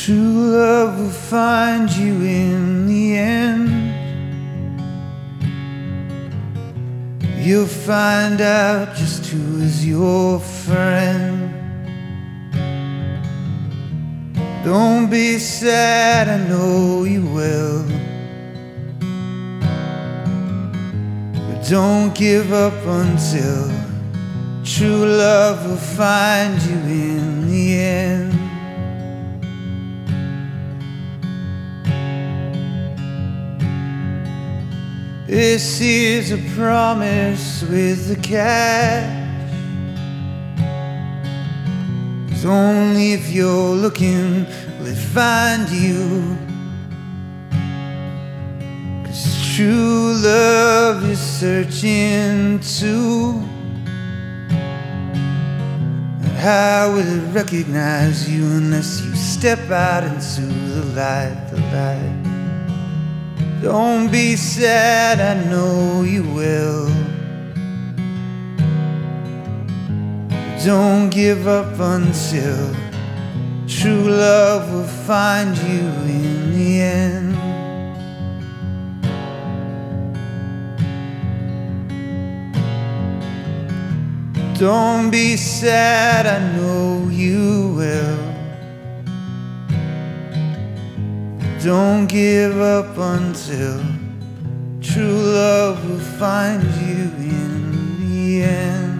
True love will find you in the end. You'll find out just who is your friend. Don't be sad, I know you will, but don't give up until true love will find you in the end. This is a promise with the catch. 'Cause only if you're looking will it find you. 'Cause true love is searching too. And how will it recognize you unless you step out into the light, the light? Don't be sad, I know you will. Don't give up until true love will find you in the end. Don't be sad, I know you will. Don't give up until true love will find you in the end.